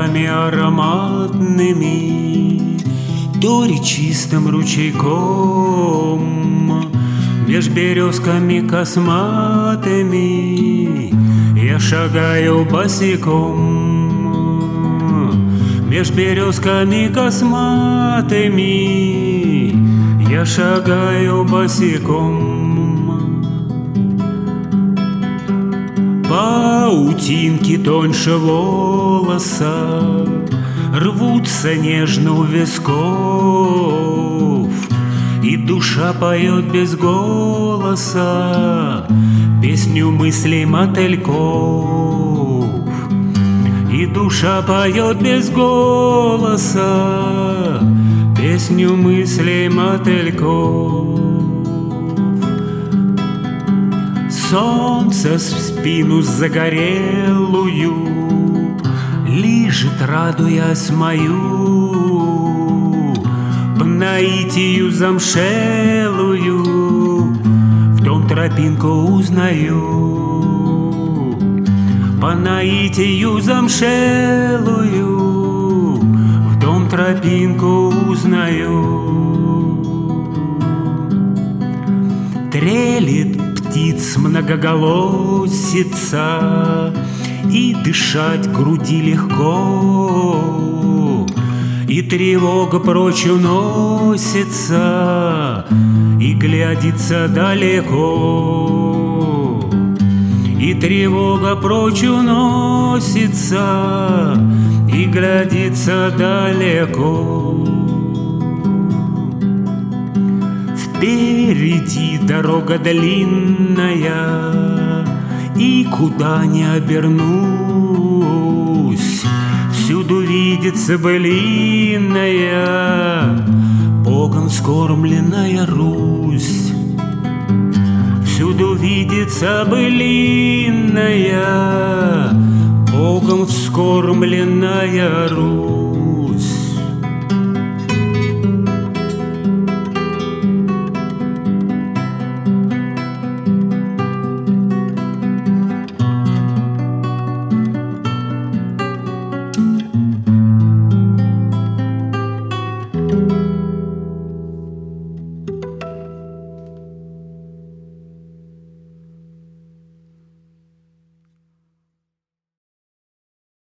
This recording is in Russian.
цветами ароматными, то речистым ручейком, меж березками косматыми я шагаю босиком. Меж березками косматыми я шагаю босиком. Паутинки тоньше волоса рвутся нежно у висков, и душа поет без голоса песню мыслей мотыльков. И душа поет без голоса песню мыслей мотыльков. Солнце в спину загорелую лижет, радуясь мою, по наитию замшелую в том тропинку узнаю. По наитию замшелую в том тропинку узнаю. Трелит птиц многоголосица, и дышать груди легко, и тревога прочь уносится, и глядится далеко. И тревога прочь уносится, и глядится далеко. Впереди дорога длинная, и куда ни обернусь, всюду видится былинная, Богом вскормленная Русь. Всюду видится былинная, Богом вскормленная Русь.